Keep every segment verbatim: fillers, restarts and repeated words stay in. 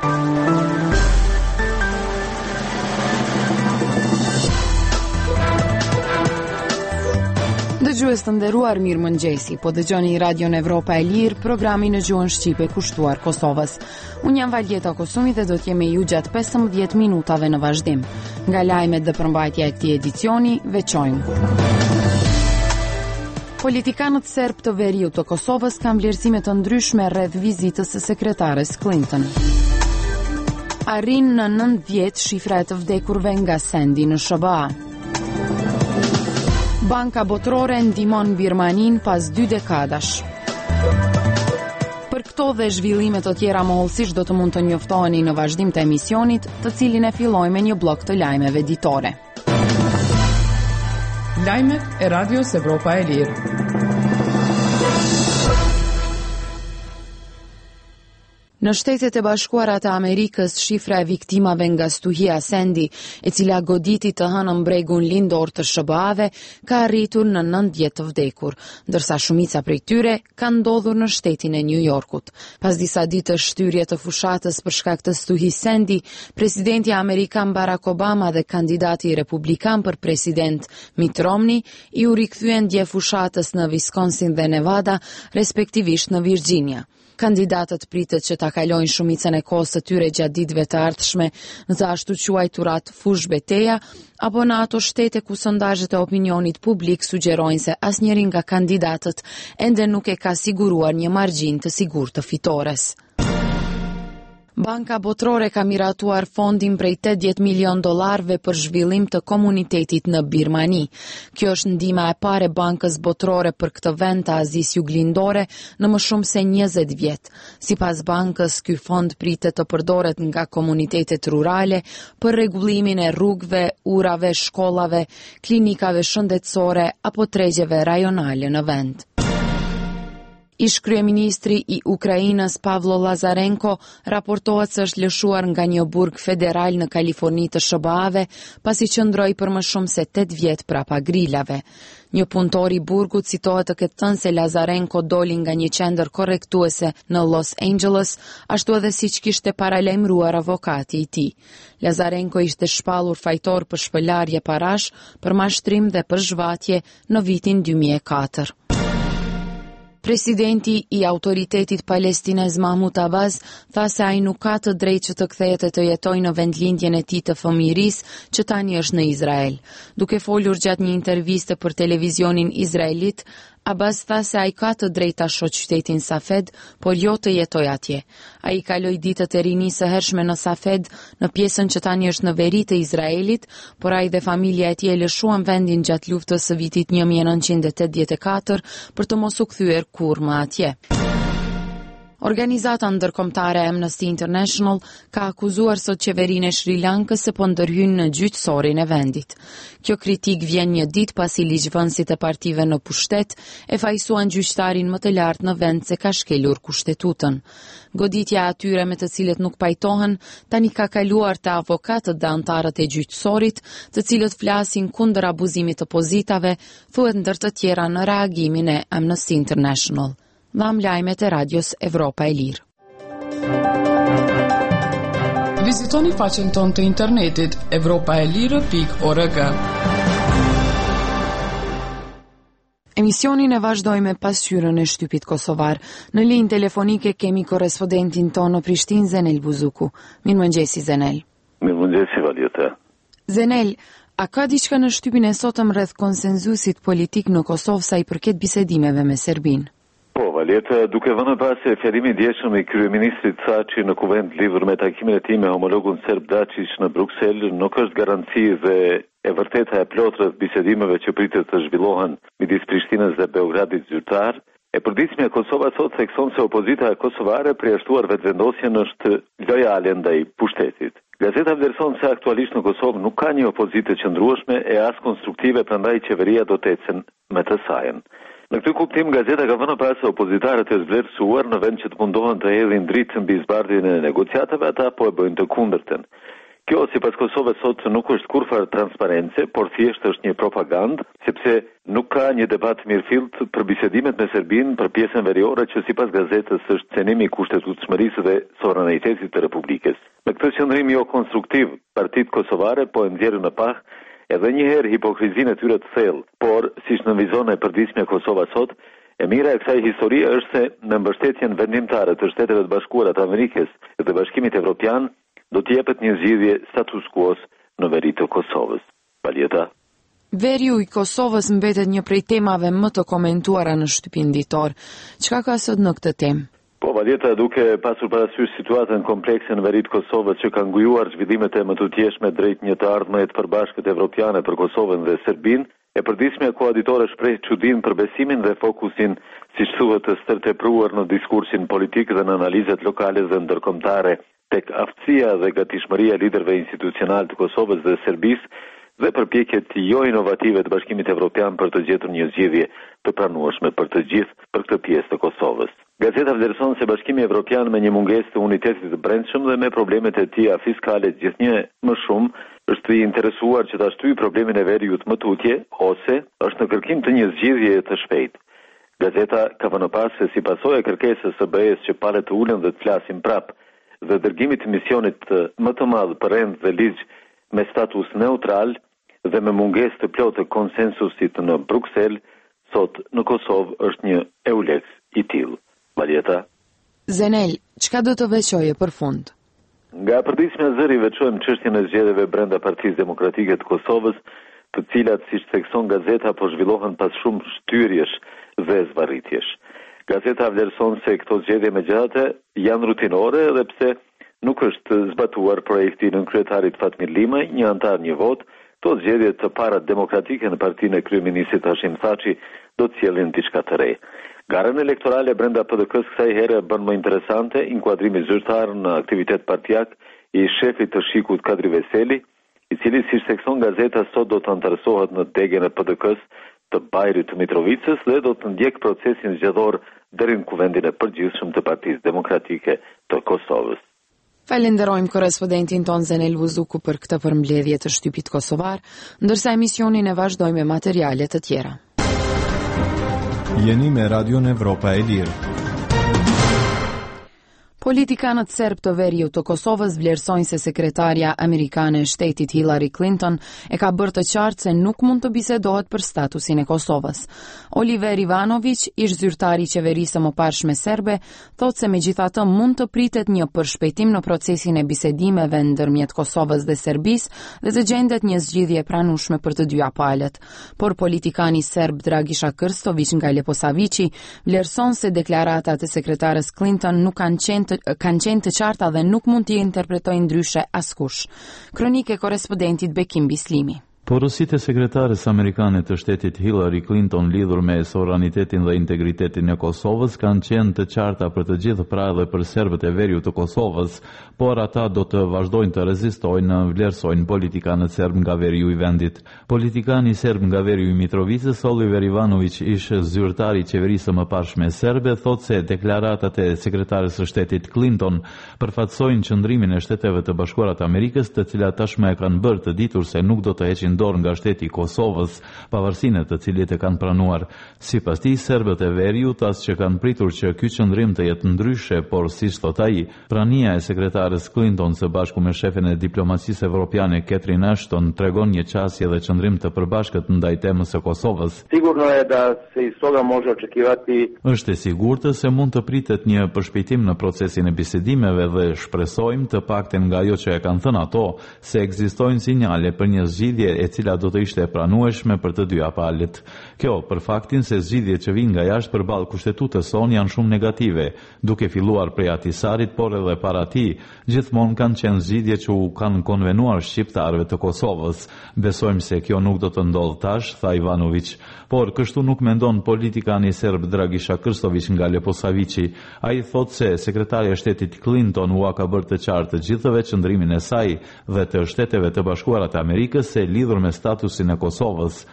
Dëgjues të nderuar, mirëmëngjesi. Po dëgjoni Radion Evropa e Lirë, programin në gjuhën shqipe kushtuar Kosovës. Unë jam Valjeta Kosumi dhe do të jemi ju gjatë pesëmbëdhjetë minutave në vazhdim. Nga lajmet dhe përmbajtja e këtij edicioni, veçojmë. Politikanët serb të veriut të Kosovës kanë vlerësime të ndryshme rreth vizitës së sekretares Clinton. Arrin në nëntëdhjetë shifra e të vdekurve nga sendi në S B A. Banka Botërore ndihmon Birmanin pas dy dekadash. Për këto dhe zhvillime të tjera mohullësisht do të mund të njoftoheni në vazhdim të emisionit, të cilin e fillojmë me një blok të lajmeve ditore. Lajmet e Radios Evropa e Lirë. Në Shtetet e Bashkuara të Amerikës, shifra e viktimave nga stuhia Sandy, e cila goditi të hënën bregun lindor të S B A-ve, ka arritur në nëntëdhjetë të vdekur, ndërsa shumica prej tyre kanë ndodhur në shtetin e New Yorkut. Pas disa ditësh shtyrje të fushatës për shkak të stuhisë Sandy, presidenti amerikan Barack Obama dhe kandidati republikan për president Mitt Romney i u rikthyen dje fushatës në Wisconsin dhe Nevada, respektivisht në Virginia. Kandidatët pritet që ta kalojnë shumicën e kohës së tyre gjatë ditëve të ardhshme në të ashtu quajturat fush beteja, apo në ato shtete ku sondazhet e opinionit publik sugjerojnë se asnjëri nga kandidatët ende nuk e ka siguruar një margjinë të sigurt të fitores. Banka Botërore ka miratuar fondin prej tetëdhjetë milion dollarëve për zhvillim të komunitetit në Birmani. Kjo është ndihma e parë e Bankës Botërore për këtë vend të Azisë Juglindore në më shumë se njëzet vjet. Sipas bankës, ky fond pritet të përdoret nga komunitetet rurale për rregullimin e rrugëve, urave, shkollave, klinikave shëndetësore apo tregjeve rajonale në vend. Ish kryeministri i Ukrainës Pavlo Lazarenko raportohet se është lëshuar nga një burg federal në Kaliforni të S B A-ve, pasi qëndroi për më shumë se tetë vjet prapa grilave. Një punëtor i burgut citohet të ketë thënë se Lazarenko doli nga një qendër korrektuese në Los Angeles, ashtu edhe siç kishte paralajmëruar avokati i tij. Lazarenko ishte shpallur fajtor për shpëlarje parash, për mashtrim dhe për zhvatje në vitin dy mijë e katër. Presidenti i autoritetit palestinez Mahmud Abbas tha se ai nuk ka të drejtë që të kthehet e të jetojë në vendlindjen e tij të fëmijërisë, që tani është në Izrael. Duke folur gjatë një interviste për televizionin izraelit, Abbas tha se ai ka të drejtë ta shohë qytetin Safed, por jo të jetojë atje. Ai kaloi ditët e rinisë së hershme në Safed, në pjesën që tani është në veri të Izraelit, por ai dhe familja e tij e lëshuan vendin gjatë luftës së vitit një mijë e nëntëqind e tetëdhjetë e katër për të mos u kthyer kurrë më atje. Organizata ndërkombëtare Amnesty International ka akuzuar sot qeverinë e Sri Lankës se po ndërhyn në gjyqësorin e vendit. Kjo kritik vjen një ditë pasi ligjvënësit e partive në pushtet e fajsuan gjyqtarin më të lartë në vend se ka shkelur kushtetutën. Goditja atyre me të cilët nuk pajtohen tani ka kaluar te avokatët dhe anëtarët e gjyqësorit, të cilët flasin kundër abuzimit të pozitave, thuhet ndër të tjera në reagimin e Amnesty International. Dham lajmet e Radios Evropa e Lirë. Vizitoni faqen tonë të internetit evropaelire pikë org. Emisionin e vazhdojmë me pasqyrën e shtypit kosovar. Në linjë telefonike kemi korrespondentin tonë në Prishtinë, Zenel Buzuku. Mirëmëngjesi, Zenel. Mirëmëngjesi, Valjeta. Zenel, a ka diçka në shtypin e sotëm rreth konsenzusit politik në Kosovë sa i përket bisedimeve me Serbinë? Po, Valjeta, duke vënë pas se fjalimi i dieshëm i kryeministrit Thaçi në kuvent lidhur me takimin e tij me homologun serb Dačić në Bruksel, nuk është garanci dhe e vërteta e plotë rreth bisedimeve që pritet të zhvillohen midis Prishtinës dhe Beogradit zyrtar. E përditshmja e Kosovës sot thekson se opozita kosovare përjashtuar vetëvendosjen është lojale ndaj pushtetit. Gazeta vlerëson se aktualisht në Kosovë nuk ka një opozitë të qëndrueshme e as konstruktive, prandaj qeveria do të ecën me të sajën. Në këtë kuptim, gazeta ka vënë pas se opozitarët e zblerësuar në vend që të mundohen të hedhin dritë mbi zbardhjen e negociatave, ata po e bëjnë të kundërtën. Kjo, sipas Kosovës sot, nuk është kurrë transparence, por thjesht është një propagandë, sepse nuk ka një debat mirëfillt për bisedimet me Serbinë për pjesën veriore që sipas gazetës është cenimi i kushtetutshmërisë dhe sovranitetit të Republikës. Me këtë qëndrim jo konstruktiv, partitë kosovare po e nxjerrin në pah edhe një herë hipokrizinë e tyre të thellë, por siç nënvizon e përditshmja Kosova sot, e mira e kësaj historie është se në mbështetjen vendimtare të Shteteve të Bashkuara të Amerikës dhe Bashkimit Evropian do të jepet një zgjidhje status quo në veri të Kosovës. Valjeta. Veriu i Kosovës mbetet një prej temave më të komentuara në shtypin ditor. Çka ka sot në këtë temë? Po, Valjeta, duke pasur parasysh situatën komplekse në veri të Kosovës që kanë ngujuar zhvillimet e më të tjeshme drejt një të ardhmëje të përbashkët evropiane për Kosovën dhe Serbinë, e përditshmja koaditore shpreh çudinë për besimin dhe fokusin, siç thuhet, të stërtepruar në diskursin politik dhe në analizat lokale dhe ndërkombëtare tek aftësia dhe gatishmëria e liderëve institucional të Kosovës dhe Serbisë dhe përpjekjet jo inovative të Bashkimit Evropian për të gjetur një zgjidhje të pranueshme për të gjithë për këtë pjesë të Kosovës. Gazeta vlerëson se Bashkimi Evropian me një mungesë të unitetit të brendshëm dhe me problemet e tija fiskale gjithnjë më shumë është i interesuar që ta shtyjë problemin e veriut më tutje ose është në kërkim të një zgjidhje të shpejtë. Gazeta ka vënë pas se si pasojë e kërkesës së B E-s që pale të ulen dhe të flasin prap dhe dërgimit të misionit më të madh për rend dhe ligj me status neutral dhe me mungesë të plotë konsensusit në Bruksel, sot në Kosovë është një EULEX i tillë. Valjeta. Zenel, çka do të veçoje për fund? Nga përditshmja zëri veçojmë çështjen e zgjedhjeve brenda Partisë Demokratike të Kosovës, të cilat, siç thekson gazeta, po zhvillohen pas shumë shtyrjesh dhe zvarritjesh. Gazeta vlerëson se këto zgjedhje megjithatë janë rutinore edhe pse nuk është zbatuar projekti i nënkryetarit Fatmir Limaj, një antar një vot, këto zgjedhje të para demokratike në partinë e kryeministit Hashim Thaçi do të sjellin diçka të re. Garën elektorale brenda P D K-s kësaj here bën më interesante inkuadrimi zyrtar në aktivitet partijak i shefit të shikut Kadri Veseli, i cili, siç thekson gazeta, sot do të antarësohet në degën e P D K-s të Bajrit të Mitrovicës dhe do të ndjek procesin zgjedhor deri në kuvendin e përgjithshëm të Partisë Demokratike të Kosovës. Falenderojmë korrespondentin ton Zenel Vuzuku për këtë përmbledhje të shtypit kosovar, ndërsa emisionin e vazhdojmë me materiale të tjera. Jeni me Radion Evropa e Lirë. Politikanët serb të veriut të Kosovës vlerësojnë se sekretarja amerikane e shtetit Hillary Clinton e ka bërë të qartë se nuk mund të bisedohet për statusin e Kosovës. Oliver Ivanović, ish zyrtari i qeverisë së mëparshme serbe, thotë se megjithatë mund të pritet një përshpejtim në procesin e bisedimeve ndërmjet Kosovës dhe Serbisë dhe të gjendet një zgjidhje e pranueshme për të dyja palët. Por politikani serb Dragisha Krstović nga Leposavići vlerëson se deklaratat e sekretares Clinton nuk kanë qenë kanë qenë të qarta dhe nuk mund t'i interpretojnë ndryshe askush. Kronike korrespondentit Bekim Bislimi. Porositë e sekretares amerikane të shtetit Hillary Clinton lidhur me sovranitetin dhe integritetin e Kosovës kanë qenë të qarta për të gjithë pra dhe për serbët e veriut të Kosovës, por ata do të vazhdojnë të rezistojnë, vlerësojnë politikanët serb nga veriu i vendit. Politikani serb nga veriu i Mitrovicës, Oliver Ivanović, ish zyrtari i qeverisë së mëparshme serbe, thotë se deklaratat e sekretares së shtetit Clinton përfaqësojnë qëndrimin e Shteteve të Bashkuara të Amerikës, të cilat tashmë e kanë bërë të ditur se nuk do të heqin dorë nga shteti i Kosovës, pavarësinë të cilit e kanë pranuar. Sipas tij, serbët e veriut as që kanë pritur që ky qëndrim të jetë ndryshe, por siç thot ai, prania e sekretares Clinton së bashku me shefin e diplomacisë evropiane Catherine Ashton tregon një qasje dhe qëndrim të përbashkët ndaj temës së Kosovës. Sigurno je da se iz toga može očekivati. Është e sigurtë se mund të pritet një përshpejtim në procesin e bisedimeve dhe shpresojmë të paktën nga ajo që e kanë thënë ato se ekzistojnë sinjale për një zgjidhje e cila do të ishte e pranueshme për të dyja palët. Kjo për faktin se zgjidhjet që vijnë nga jashtë përballë kushtetutës sonë janë shumë negative, duke filluar prej Atisarit, por edhe para tij, gjithmonë kanë qenë zgjidhje që u kanë konvenuar shqiptarëve të Kosovës. Besojmë se kjo nuk do të ndodhë tash, tha Ivanović, por kështu nuk mendon politikani serb Dragisha Krstović nga Leposavići. Ai thotë se sekretarja e shtetit Clinton u ka bërë të qartë të gjithëve qëndrimin e saj dhe të Shteteve të Bashkuara të Amerikës se lidhur me statusin e Kosovës,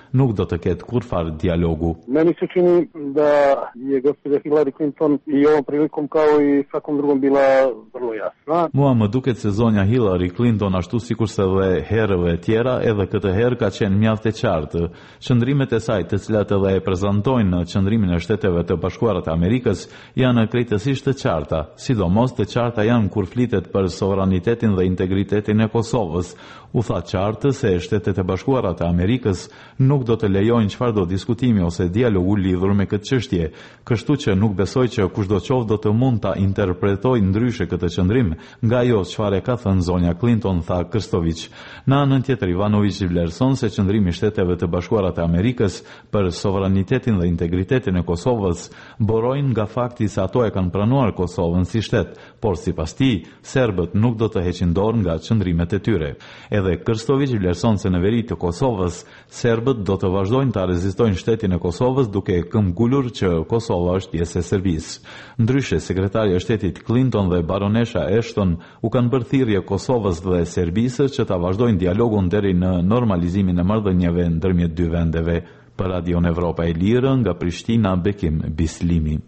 nuk do të ketë kurrfarë dialogu. Meni se čini da je gospođa Hillary Clinton i ovom prilikom kao i svakom drugom bila vrlo jasna. Mua më duket se zonja Hillary Clinton ashtu sikurse dhe herëve tjera edhe këtë herë ka qenë mjaft e qartë. Qëndrimet e saj, të cilat edhe e prezantojnë në qëndrimin e Shteteve të Bashkuara të Amerikës, janë krejtësisht të qarta, sidomos të qarta janë kur flitet për sovranitetin dhe integritetin e Kosovës. U tha qartë se Shtetet e Bashkuara të Amerikës nuk do të lejojnë çfarëdo diskutimi ose dialogu lidhur me këtë çështje, kështu që nuk besoj që kushdo qoftë do të mund ta interpretojë ndryshe këtë qëndrim nga ajo çfarë ka thënë zonja Clinton, tha Krstović. Në anën tjetër, Ivanović vlerëson se qëndrimi i Shteteve të Bashkuara të Amerikës për sovranitetin dhe integritetin e Kosovës borojnë nga fakti se ato e kanë pranuar Kosovën si shtet, por sipas tij, serbët nuk do të heqin dorë nga qëndrimet e tyre. Edhe Krstović vlerëson se në veri të Kosovës, serbët do të vazhdojnë ta rezistojnë shtetin e Kosovës duke këmbgulur që Kosova është pjesë e Serbisë. Ndryshe, sekretarja e shtetit Clinton dhe baronesha Ashton u kanë bërë thirrje Kosovës dhe Serbisë që ta vazhdojnë dialogun deri në normalizimin e marrëdhënieve ndërmjet dy vendeve. Për Radion Evropa e Lirë, nga Prishtina, Bekim Bislimi.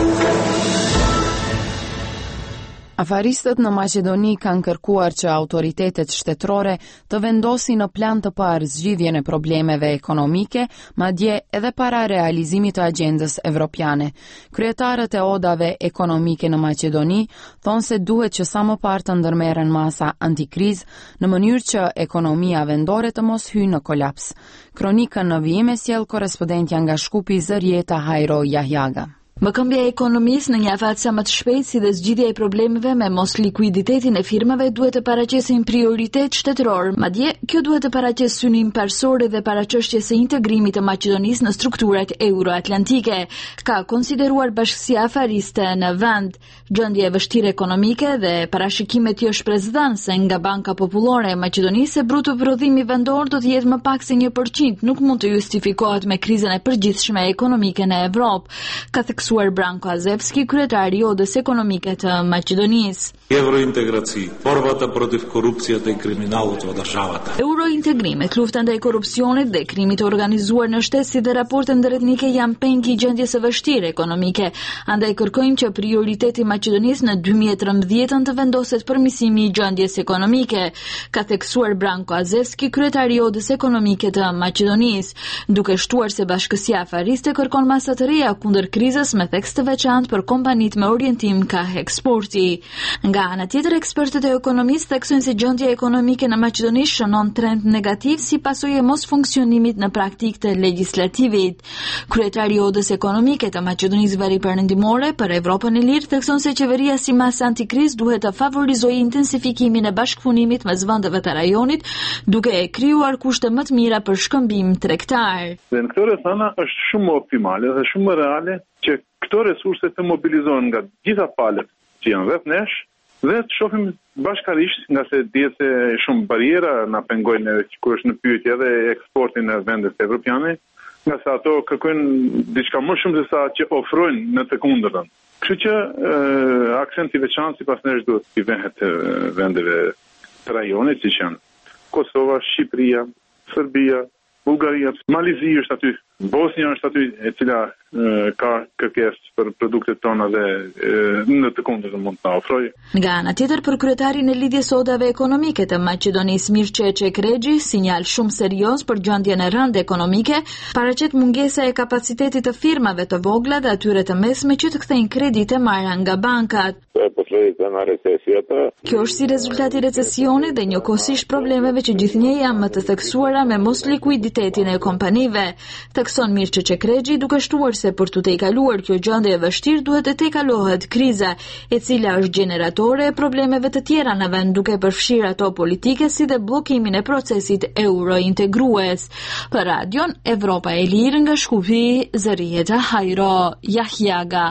Afaristët në Maqedoni kanë kërkuar që autoritetet shtetërore të vendosin në plan të parë zgjidhjen e problemeve ekonomike, madje edhe para realizimit të agjendës evropiane. Kryetarët e odave ekonomike në Maqedoni thonë se duhet që sa më parë të ndërmerren masa antikriz në mënyrë që ekonomia vendore të mos hyjë në kolaps. Kronikën në vijim e sjell korrespondentja nga Shkupi Zërieta Hajro Jahjaga. Mbikëmbja e ekonomisë në një afat sa më të shpejtë si dhe zgjidhja e problemeve me mos likuiditetin e firmave duhet të paraqesin prioritet shtetëror. Madje, kjo duhet të paraqes synim parsor dhe paraqështjes së integrimit të Maqedonisë në strukturat euroatlantike, ka konsideruar bashkësia afariste në vend. Gjendja e vështirë ekonomike dhe parashikimet jo shpresdhanëse nga Banka Popullore e Maqedonisë se bruto prodhimi vendor do të jetë më pak se një përqind nuk mund të justifikohet me krizën e përgjithshme ekonomike në Evropë, ka theksuar Branko Azevski, kryetari i Odës Ekonomike të Maqedonisë. Евроинтеграции, борбата против корупцията и криминалот во државата. Eurointegrimet, lufta ndaj korrupsionit dhe krimit të organizuar në shtet si dhe raportet ndërretnike janë peng i gjendjes së vështirë ekonomike. Andaj kërkojmë që prioriteti i Maqedonisë në dy mijë e trembëdhjetë të vendoset përmirësimi i gjendjes ekonomike, ka theksuar Branko Azevski, kryetari i Odës Ekonomike të Maqedonisë, duke shtuar se bashkësia afariste kërkon masa të reja kundër krizës me theks të veçantë për kompanitë me orientim ka eksporti. Nga ana tjetër, ekspertët e ekonomisë theksojnë se gjendja ekonomike në Maqedoni shënon trend negativ si pasojë e mos funksionimit në praktikë të legjislativit. Kryetari i Odës Ekonomike të Maqedonisë Veriperëndimore për Evropën e Lirë thekson se qeveria si masë antikriz duhet të favorizojë intensifikimin e bashkëpunimit mes vendeve të rajonit, duke e krijuar kushte më të mira për shkëmbim tregtar. Dhe në këtë rrethana është shumë optimale dhe shumë reale që këto resurse të mobilizohen nga gjitha palët që janë rreth nesh dhe të shohim bashkarisht, nga se dihet se shumë bariera na pengojnë kur është në pyetje edhe eksportin në vendet evropiane, nga se ato kërkojnë diçka më shumë se sa që ofrojnë në të kundërtën. Kështu që e, akcenti veçantë sipas nesh duhet të vehet vendeve të rajonit, siç janë Kosova, Shqipëria, Serbia, Bullgaria, Malizi është aty, Bosnia është aty, e cila e, ka kërkesë për produktet tona dhe e, në të kundërtën mund ta ofrojë. Nga ana tjetër, për kryetarin e lidhjes odave ekonomike të Maqedonisë Mirçe Çekregji, sinjal shumë serioz për gjendjen e rëndë ekonomike, paraqet mungesa e kapacitetit të firmave të vogla dhe atyre të mesme që të kthejnë kredite marra nga bankat. Kjo është si rezultati i recesionit dhe njëkohësisht problemeve që gjithnjë janë më të theksuara me mos likuiditetin e kompanive, thekson Mirçe Çekregji, duke shtuar se për të tejkaluar kjo gjendje e vështirë duhet të tejkalohet kriza, e cila është gjeneratore e problemeve të tjera në vend, duke përfshirë ato politike si dhe bllokimin e procesit euro-integrues. Për Radion Evropa e Lirë, nga Shkupi, Zërieta Hajro Jahjaga.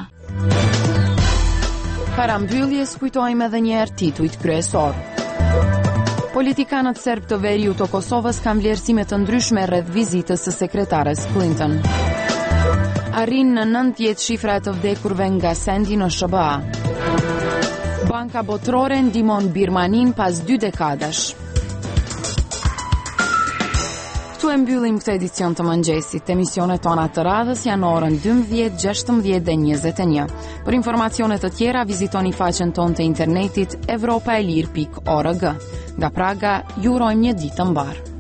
Para mbylljes kujtojmë edhe një herë titujt kryesor. Politikanët serb të veriut të Kosovës kanë vlerësime të ndryshme rreth vizitës së sekretares Clinton. Arrin në nëntëdhjetë shifra të vdekurve nga sendi në S B A. Banka Botërore ndihmon Birmanin pas dy dekadash. Tu e mbyllim këtë edicion të mëngjesit. Emisionet tona të radhës janë në orën dymbëdhjetë, gjashtëmbëdhjetë dhe njëzet e një. Për informacione të tjera, vizitoni faqen tonë të internetit evropaelir pikë org. Nga Praga, ju urojmë një ditë të mbarë.